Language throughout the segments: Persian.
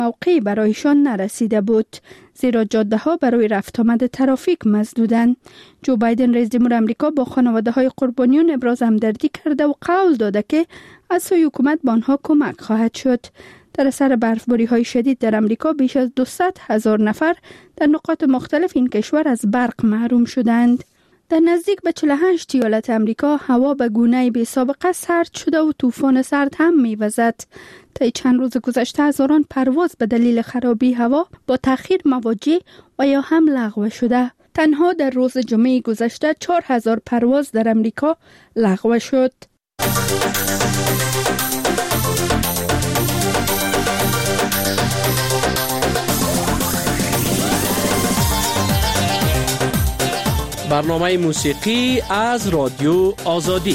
موقعی برایشان نرسیده بود، زیرا جاده ها برای رفت آمد ترافیک مسدودند. جو بایدن رئیس جمهور آمریکا با خانواده های قربانیان ابراز همدردی کرده و قول داده که از سوی حکومت به آنها کمک خواهد شد. در اثر برفباری های شدید در آمریکا بیش از 200,000 نفر در نقاط مختلف این کشور از برق محروم شدند. در نزدیک به 48 ایالت امریکا هوا به گونه‌ای بی سابقه سرد شده و طوفان سرد هم می‌وزد. طی چند روز گذشته هزاران پرواز به دلیل خرابی هوا با تأخیر مواجه و یا هم لغو شده. تنها در روز جمعه گذشته 4,000 پرواز در امریکا لغو شد. برنامه موسیقی از رادیو آزادی.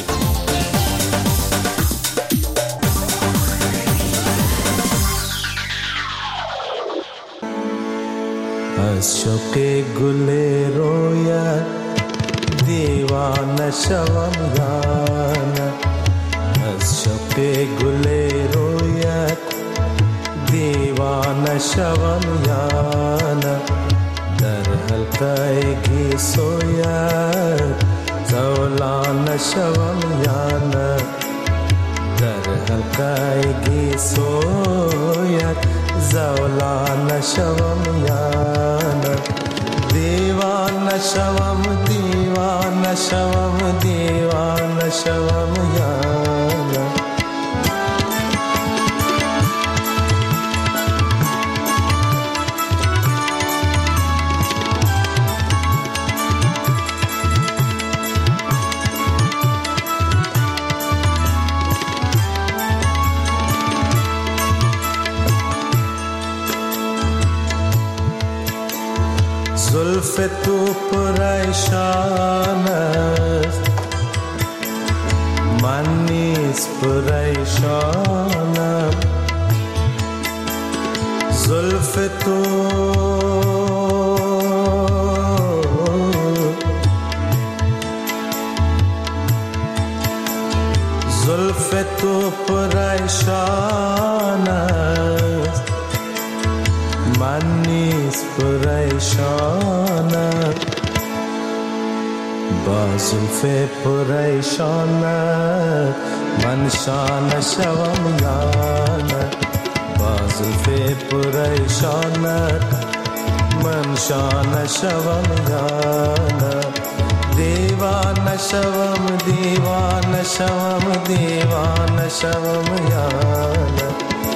از شوق گل رویت دیوانه شوم یانه، از شوق گل رویت دیوانه شوم یانه، در حلقه گیسویت زولانه شوم یانه، در حلقه گیسویت زولانه شوم یانه، دیوانه شوم دیوانه شوم دیوانه شوم یانه. زلف تو پریشان است، من نیز پریشانم، زلف تو زلف تو پریشان است، من نیز پریشانم، با زلف پریشانت من شانه شوم یانه، با زلف پریشانت من شانه شوم یانه، دیوانه شوم دیوانه شوم دیوانه شوم یانه،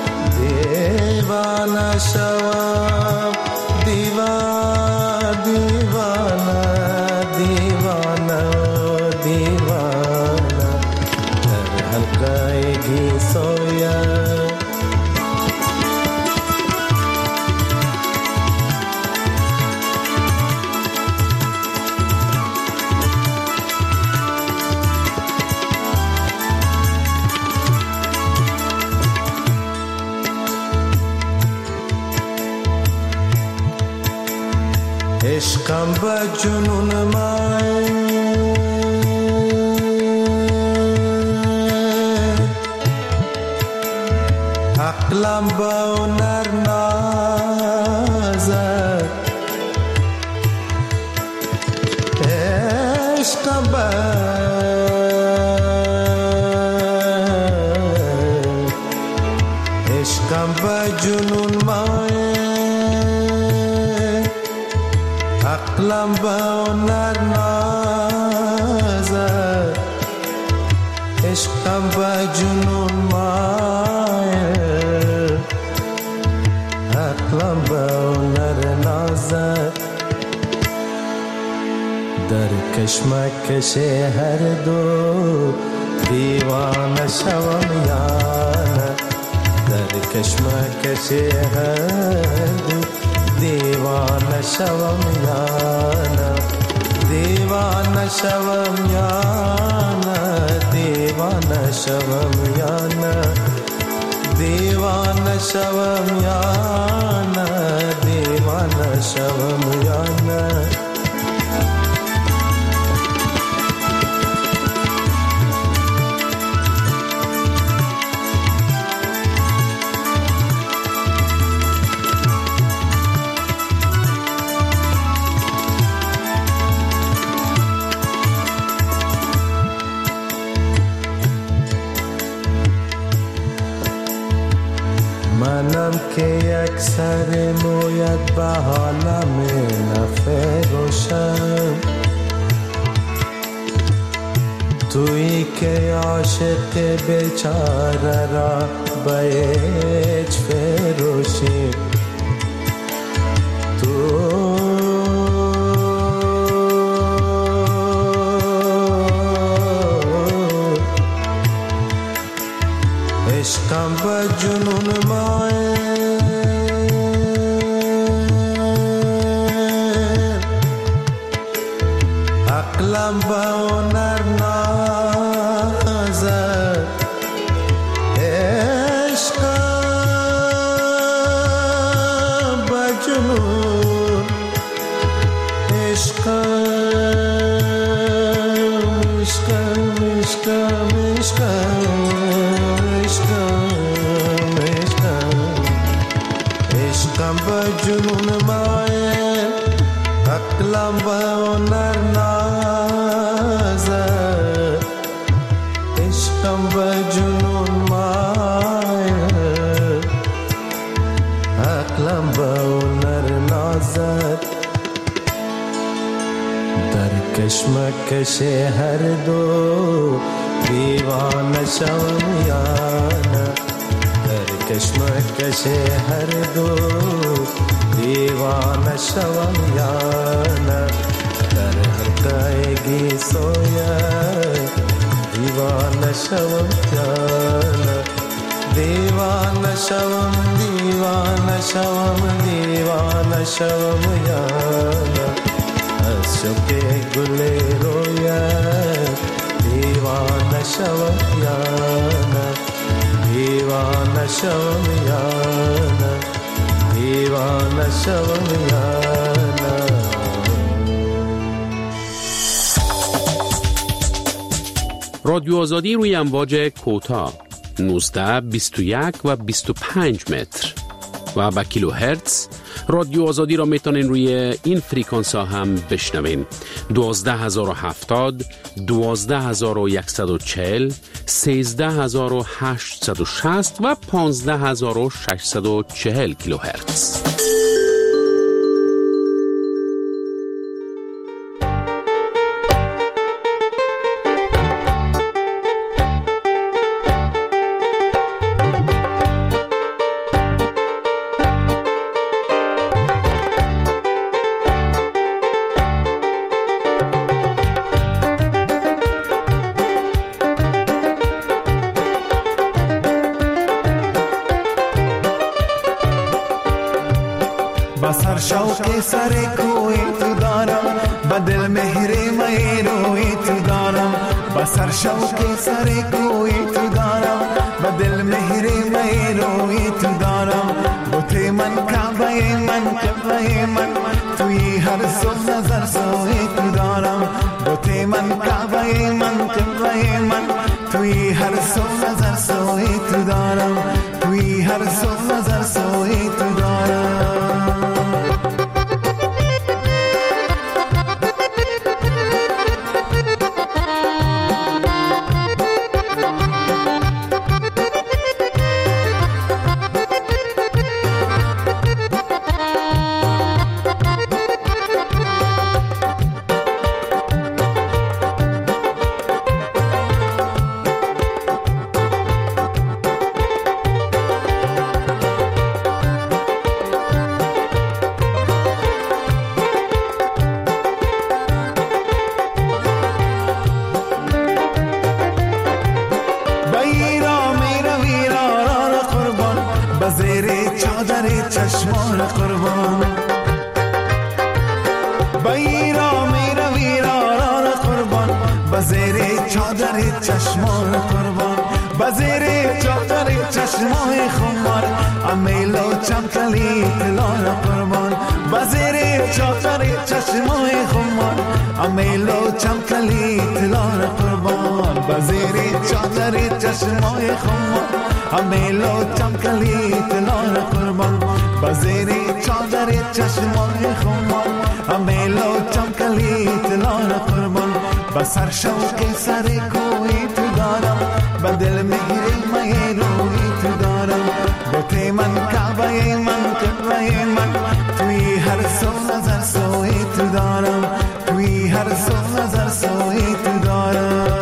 دیوانه شوم دیوانه دیوانه دیوانه دیوانه، در حلقه گیسویت عشقم به جنون من عقلم به هنر نازد، عشقم به جنون من عقلم به هنر نازد، عشقم به جنون مایل، عقلم به هنر نازد، در کشمکش هر دو دیوانه شوم یانه، در کشمکش هر دو دیوانه شوم یانه، دیوانه شوم یانه، دیوانه شوم یانه، دیوانه شوم یانه، دیوانه شوم یانه. که یک سر مویت به حالم نفروشم، تویی که عاشق بیچاره را به هیچ فروشی. تو عشقم به جنون ماه، عقلم به هنر نازد، عشقم به جنون، عشقم عشقم عشقم عشقم به جنون مایه، عقلم به هنر نازد، عشقم به جنون مایه، عقلم به هنر نازد. در کشمکش هر دو دیوانه شوم یا نه، در کشمکش هر دو دیوانه شوم یا نه، در حلقه سویت دیوانه شوم یا نه، دیوانه شوم دیوانه شوم دیوانه شوم یا نه، از شوق گل رویت دیوانه شوم یا نه، دیوانه شوم یا نه، دیوانه شوم یا نه. رادیو آزادی روی امواج کوتاه 19 21 و 25 متر و با کیلو هرتز. رادیو آزادی را میتونین روی این فریکانس ها هم بشنوین: 12070 12140 13860 و 15640 کیلو هرتز. بسر شوق سر کوی تو دارم، با دل مهری می روی تو دارم، بسر شوق سر کوی تو دارم، با دل مهری می روی تو دارم. بوتی من کعبه من توی هر سو نظر سوی تو دارم، بوتی من کعبه من توی هر سو نظر سوی تو دارم، توی هر سو نظر سوی تو دارم. چشمان قربان بیرا میرا ویران قربان، بزیر چادر چشمان قربان، بزیر چادر چشمان خمار، امیلو چمکلی تلان قربان، بزیر چادر چشمان خمار، امیلو چمکلی تلان قربان، بزیر چادر چشمان خمار، امیلو چمکلی تلان قربان، بزیر چادر چشمان خمار، امیلو چمکلی تلان قربان. بسر شوق سر کوی تو دارم، بدل مهری می روی تو دارم، بوتی من کعبه کعبه من قبله من توی هر سو نظر سوی تو دارم توی هر سو نظر سوی تو دارم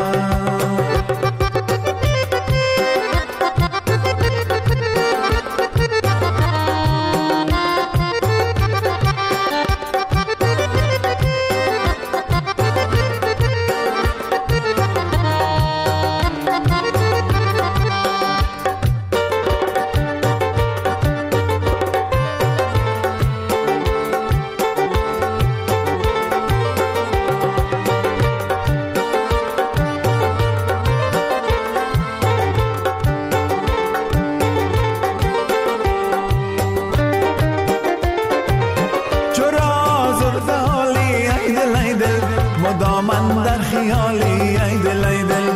مدامن در خیالی ای دل ای دل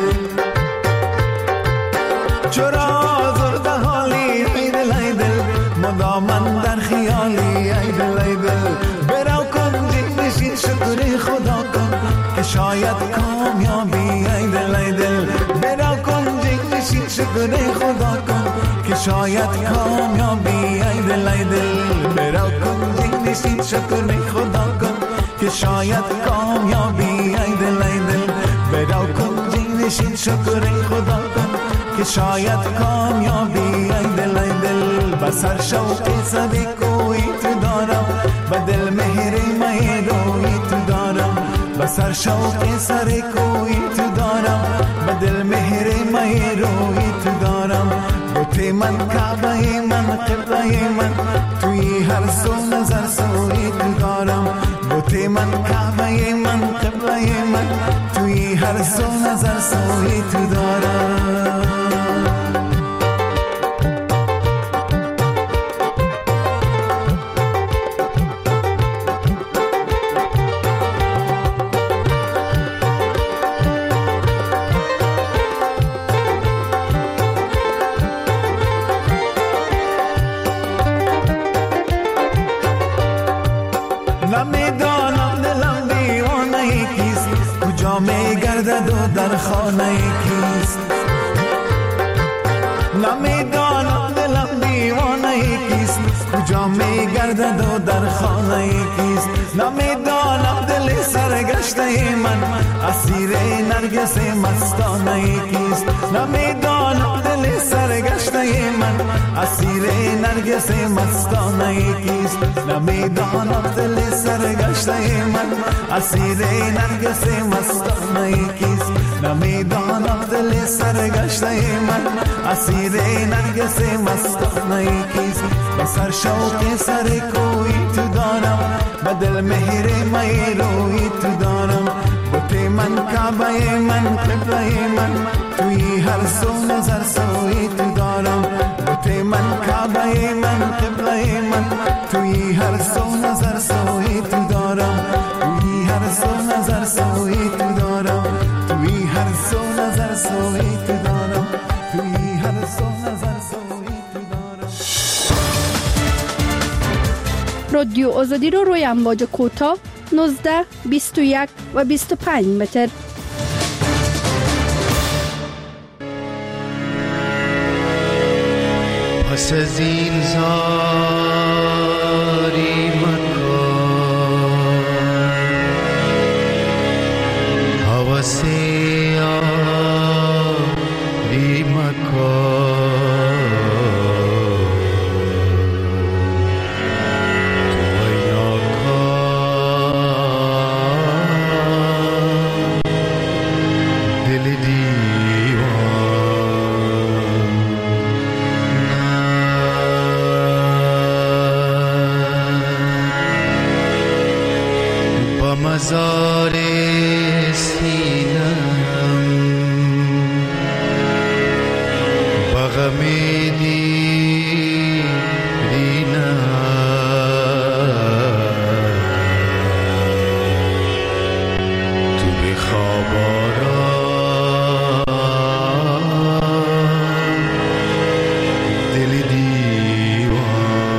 چرا زرد حالی ای دل ای دل مدامن در خیالی ای دل ای دل برو کن جنشین شکر خدا کن که شاید کامیابی ای دل ای دل برو کن جنشین شکر خدا کن که شاید کامیابی ای دل ای دل برو کن جنشین شکر خدا کن که شاید کامیابی ای دل ای دل برو کن جنشین شکر خدا کن که شاید کامیابی ای دل ای دل بسر شوق سبی کوی تو دارم بدل مهر مهروی تو دارم بسر شوق سر کوی تو دارم بدل مهر مهروی تو دارم بوتی من کعبه من قبله من توی هر سو نظر سوی تو دارم بوتی من کعبه من قبله من توی هر سو نظر سوی تو دارم نمیدانم دلم دیوانه کیست کجا میگردد و در خانه کیست نمیدانم دلم دیوانه کیست کجا میگردد و در خانه کیست نمیدانم دل سرگشته من اسیر نرگس مستانه کیست نمیدانم دل سرگشته من اسیر نرگس مستانه کیست نمیدانم دل سرگشته من اسیر نرگس مستانه کیست نمیدانم دل سرگشته من اسیر نرگس مستانه کیست بسر شوق سر کوی تو دارم بدل مهر مهروی تو دارم بوتی من کعبه من قبله من توی هر سو نظر سوی تو دارم بوتی من کعبه من قبله من توی هر سو نظر سوی تو دارم توی هر سو نظر سوی تو دارم توی هر سو نظر سوی تو دارم توی هر سو نظر سوی تو دارم رادیو آزادی رو روی امواج کوتاه 19 21 و 25 متر پس از این زاری مکن حوثی آری مکن مزار سینم بغم دیرینم تو به خواب آرام دل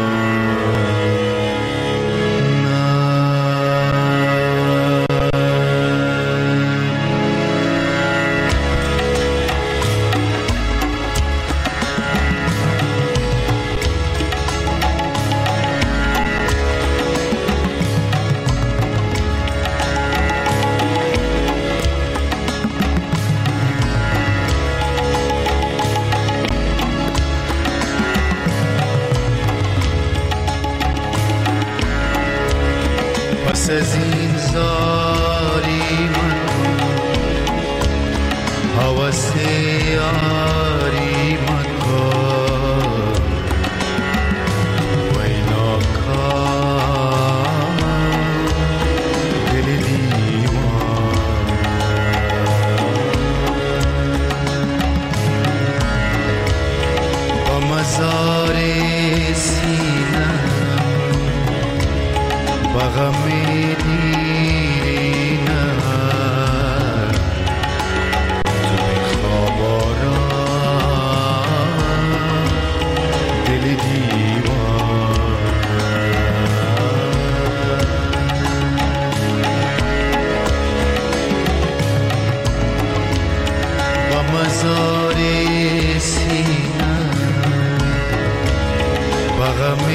دیوان پس از این زاری مکن، هوس یاری مکن، وی ناکام دل دیوان. با مزار سینه با غم دیرینه تو خواب آرام دل دیوان. با مزار سینه با غم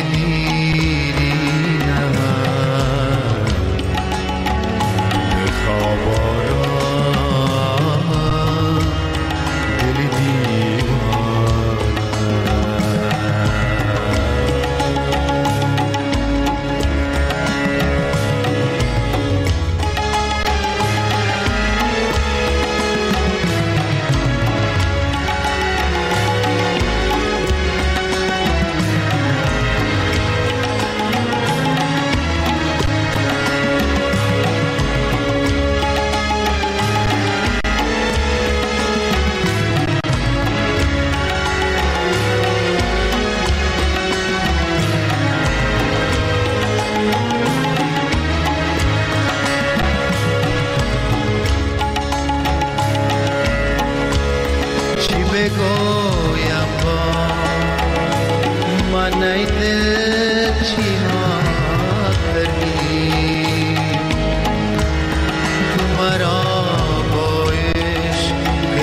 بگویم با من ای دل چی ها کردی، تو مرا با عشق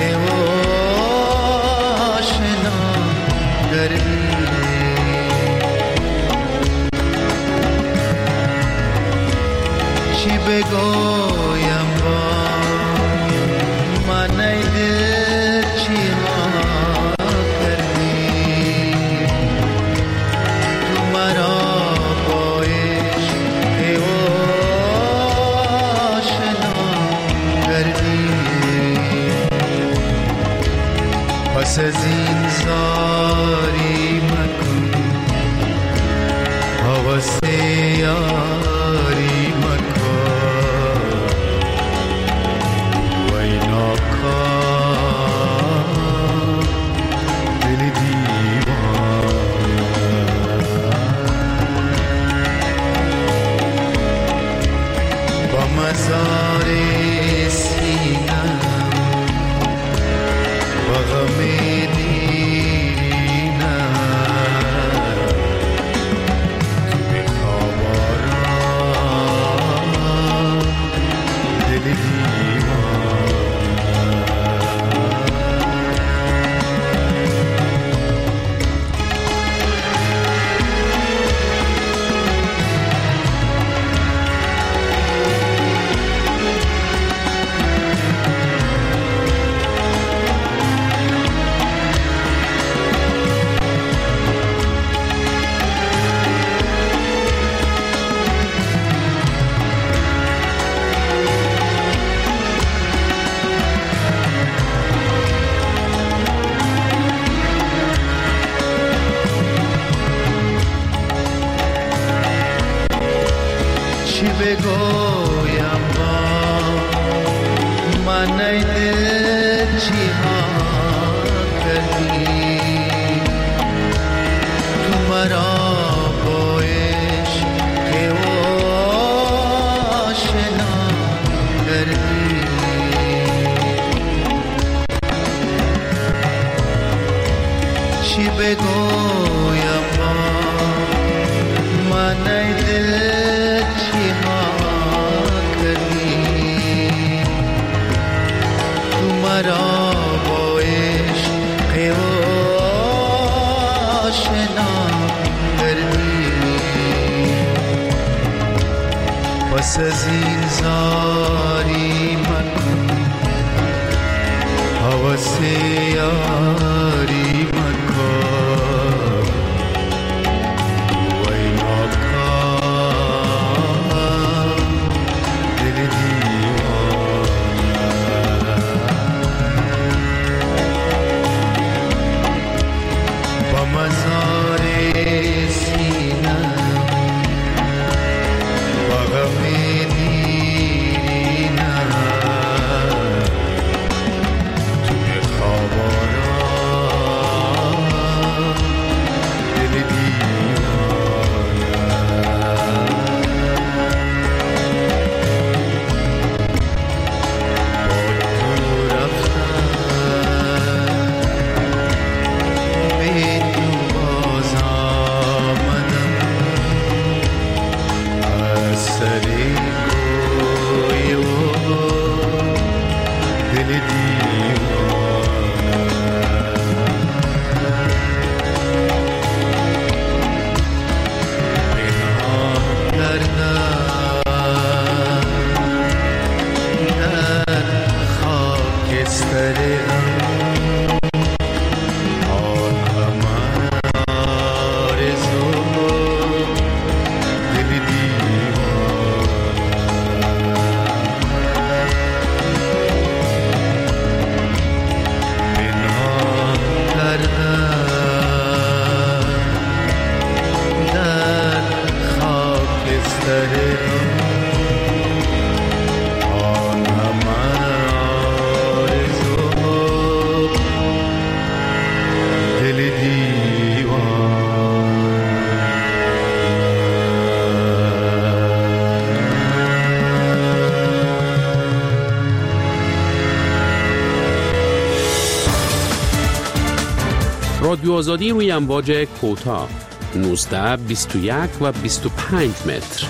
آشنا کردی. چی بگویم با من ای دل چی ها پس از این زاری مکن، هوس یاری مکن، وی ناکام دل دیوان. با مزار سینه با غم دیرینه تو به خواب آرام دل دیوان. چی بگویم با من ای دل چی ها کردی، تو مرا با عشق آشنا کردی. چی بگویم با من ای دل چی ها کردی، تو مرا با عشق آشنا کردی. پس از این زاری مکن، هوس یاری مکن، وی ناکام آزادی روی امواج کوتاه 19، 21 و 25 متر.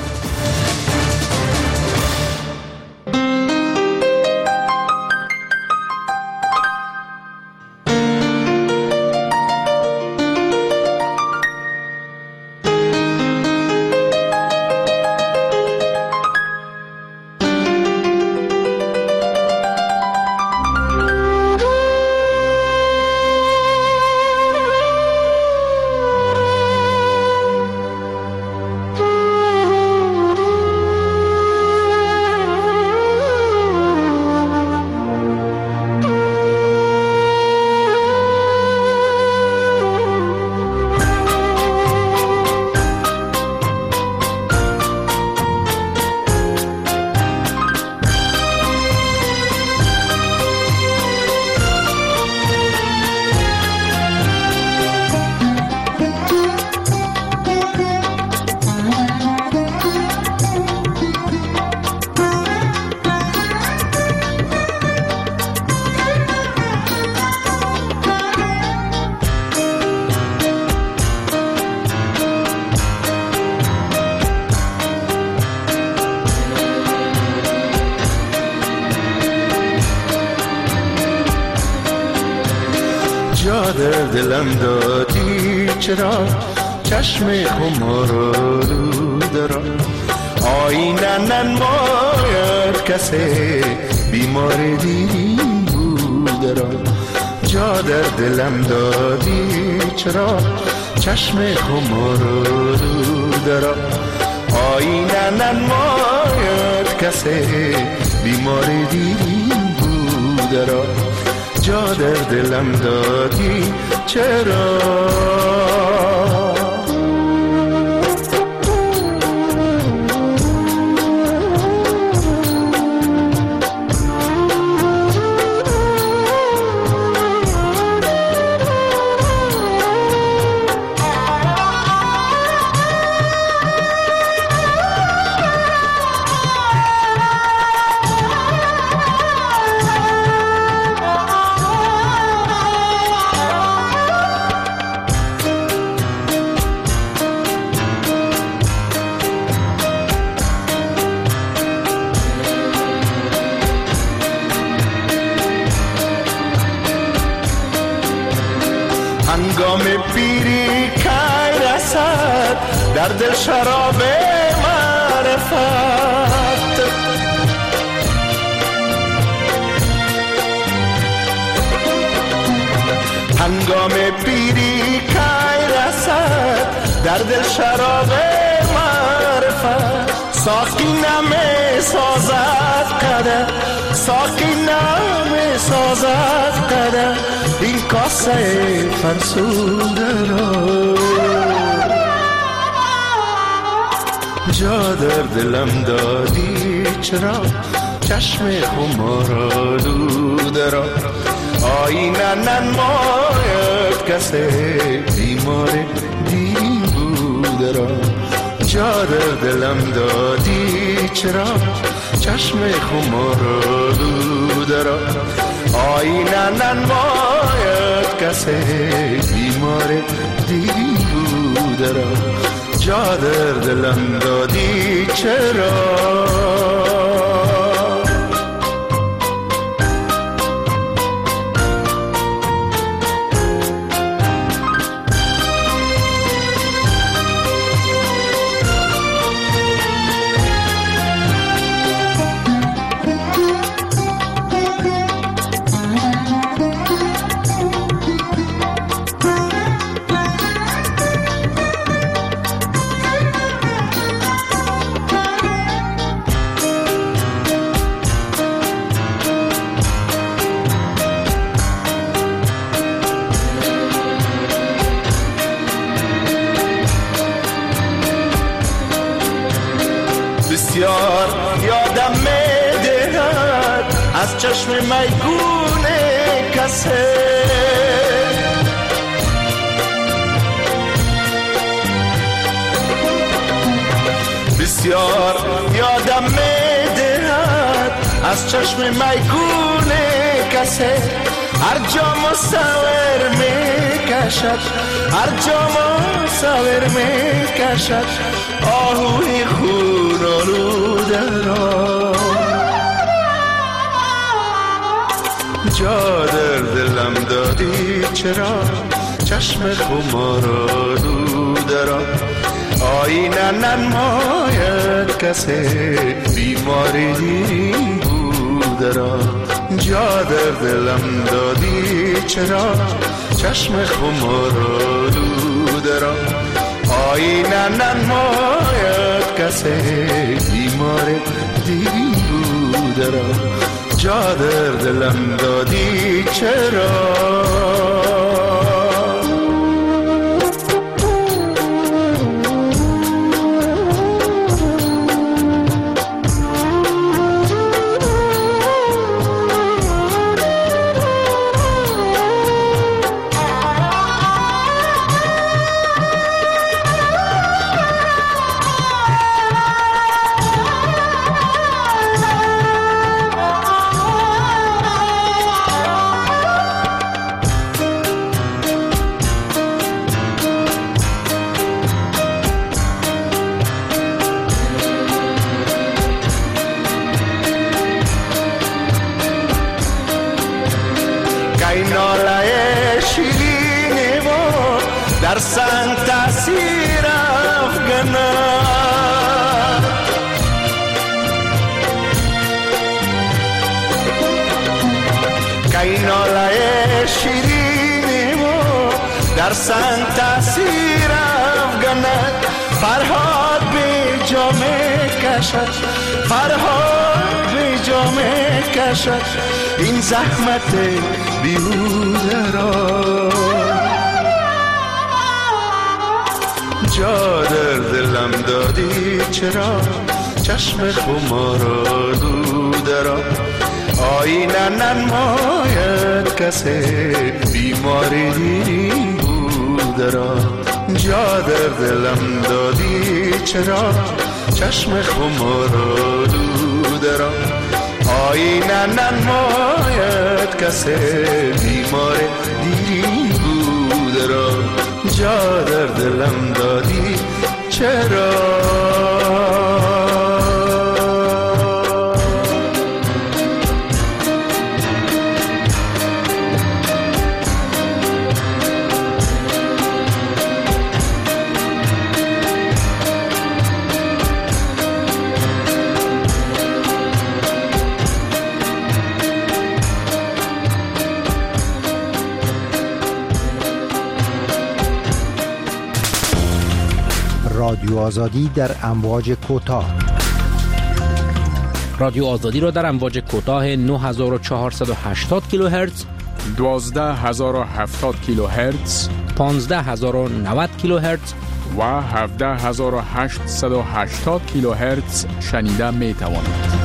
جا در دلم دادی چرا چشم خمارالود را آینه ننماید کسی بیمار دیرین بود را جا در دلم دادی چرا چشم خمارالود را آینه ننماید کسی بیمار دیرین بود را جا در دلم دادی چرا هنگام پیری که رسد در دل شراب معرفت هنگام پیری که رسد در دل شراب معرفت ساقی نمی سازد قدر ساقی نمی سازد قدر این کاسه فرسوده را جا در دلم دادی چرا چشم خمارالود را آینه ننماید کسی بیمار دیرین بود را جا در دلم دادی چرا چشم خمارالود را آینه ننماید کسی بیمار دیرین بود را جا در دلم دادی چرا بسیار یادم می‌دهد از چشم میگون کسی بسیار یادم می‌دهد از چشم میگون کسی هر جا مصور میکشد هر جا مصور میکشد آهوی خون آلوده را جا در دلم دادی چرا چشم خمار آلوده را آینه ننماید کسی بیماری بوده را جا در دلم دادی چرا چشم خمار آلوده را آینه ننماید کسی بیماری بوده را جا در دلم دادی چرا در سنگ تاثیر افغانات کای ناله شیرین و در سنگ تاثیر افغانات فرهاد به جا میکشد فرهاد به جا میکشد این زحمت بیهوده را جا در دلم دادی چرا چشم خمار آلوده را آینه ننماید کسی بیماری بوده را جا در دلم دادی چرا چشم خمار آلوده را آینه ننماید کسی بیماری بوده را جا در دلم دادی چرا رادیو آزادی در امواج کوتاه رادیو آزادی را در امواج کوتاه 9480 کیلوهرتز 12070 کیلوهرتز 15090 کیلوهرتز و 17880 کیلوهرتز شنیده می توانید.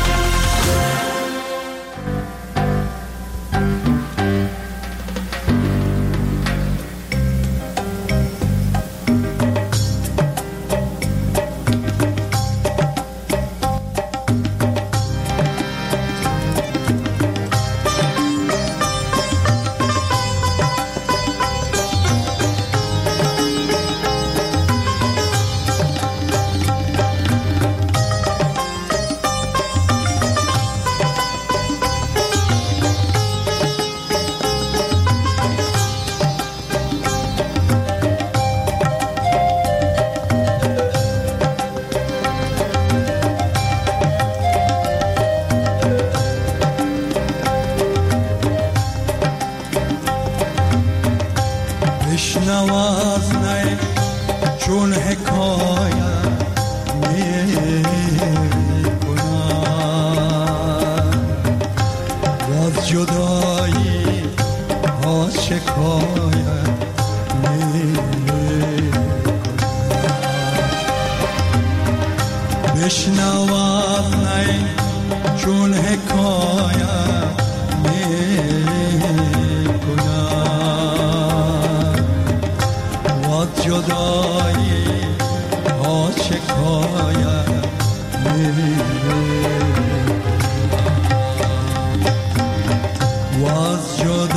نوازنه چون حکایت میکنم باز جدایی ها شکایت میکنم بشنوازنه چون حکایت جدایی ها شکایت میکنم و از جدایی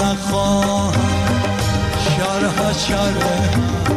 نخواهم شرح شرح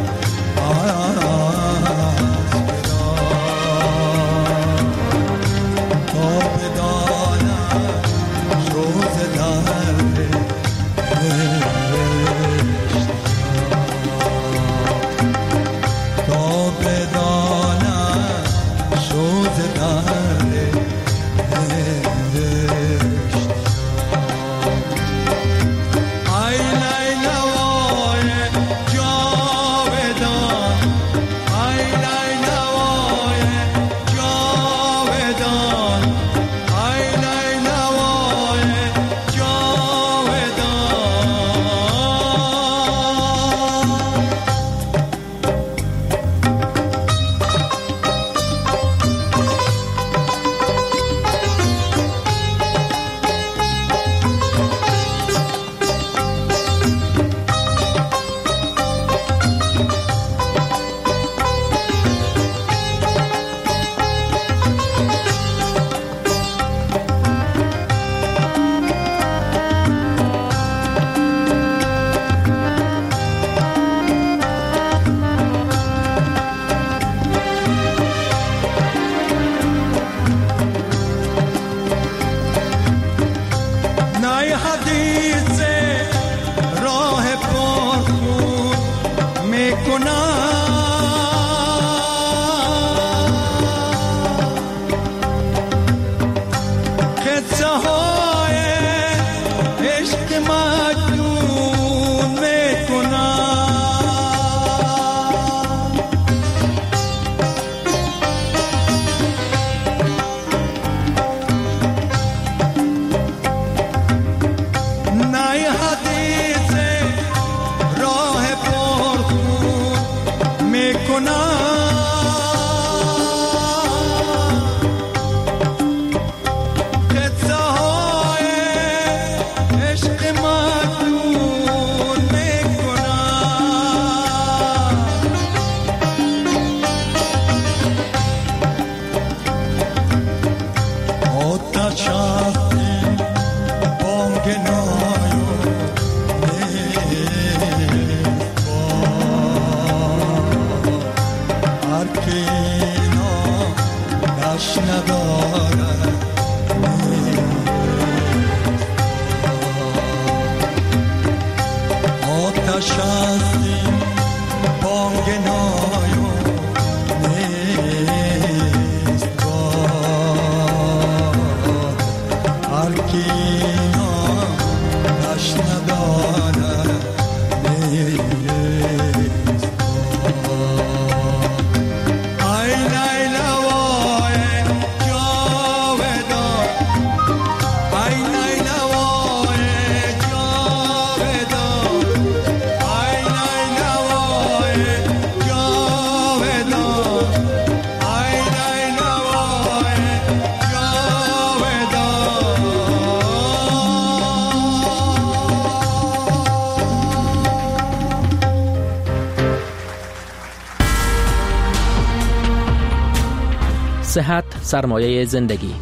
صحت سرمایه زندگی.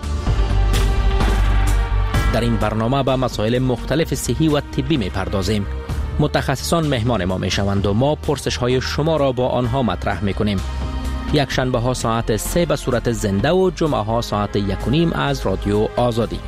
در این برنامه به مسائل مختلف صحی و طبی می پردازیم. متخصصان مهمان ما می شوند و ما پرسش های شما را با آنها مطرح می کنیم. یک شنبه ها ساعت 3 به صورت زنده و جمعه ها ساعت 1:30 از رادیو آزادی.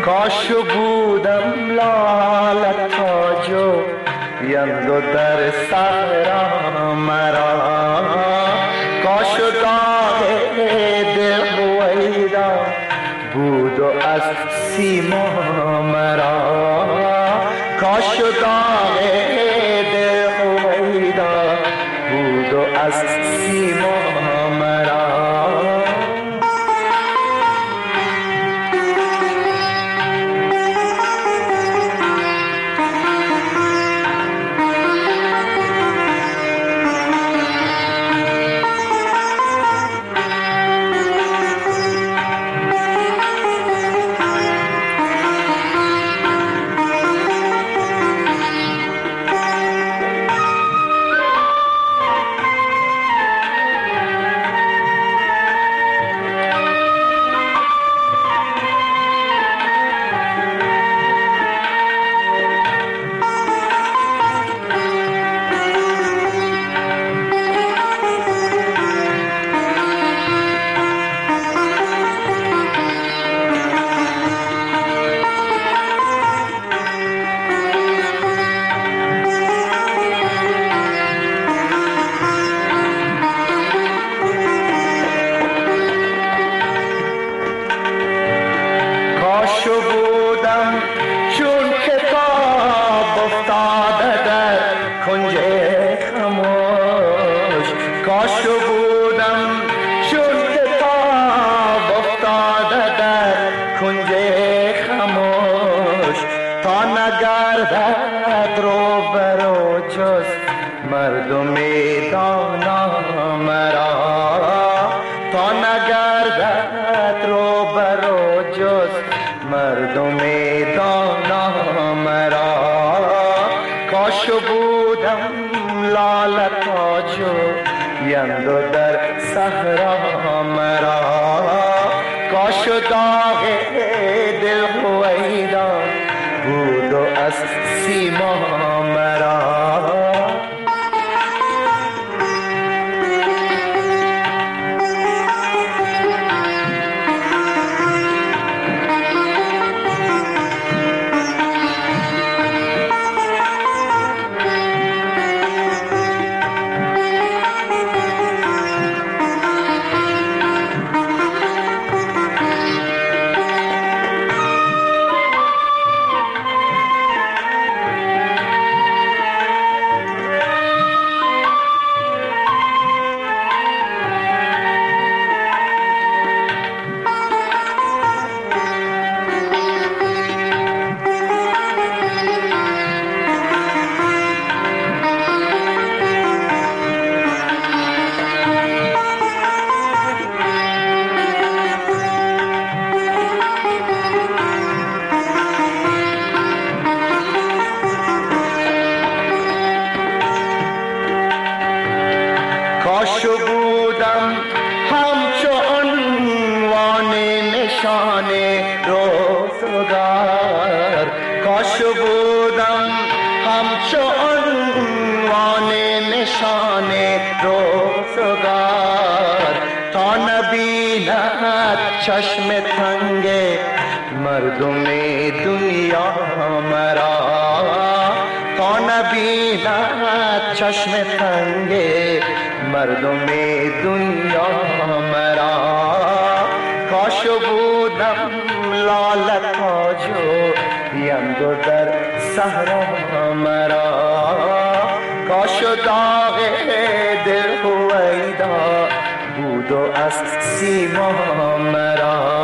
کاش بودم لاله تاج و یندو در صحرا مرا، کاش داغ دل هویدا بود و از سیما مرا، کاش داغ دل هویدا بود و از سیما مرا. مردم دانا مرا، تا نگردد رو برو جز مردم دانا مرا، کاش بودم لاله تاج و یندو در صحرا مرا، کاش داغ دل هویدا بود و از سیما مرا. کاش بودم همچو عنوان نشان روزگار، کاش بودم همچو عنوان نشان روزگار، تا نبیند چشم تنگ مردم دنیا مرا، تا نبیند چشم تنگ مردم دنیا مرا، کاش بودم لاله تاج و یندو در صحرا مرا، کاش داغ دل هویدا بود و از سیما مرا.